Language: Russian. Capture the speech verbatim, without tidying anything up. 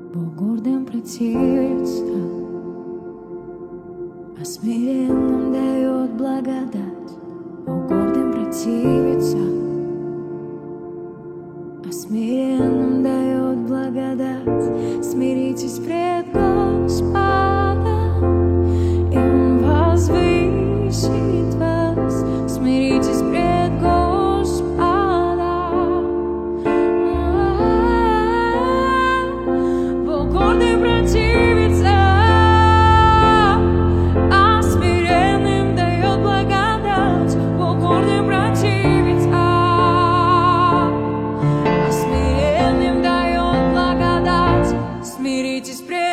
Бог гордым противится, а смиренным дает благодать. Бог гордым противится, а смиренным дает благодать. Смиритесь пред Господом, и Он возвысит вас. Смиритесь пред Господом. Бог гордым противится, а смиренным дает благодать. Бог гордым противится, а смиренным дает благодать. Смиритесь пред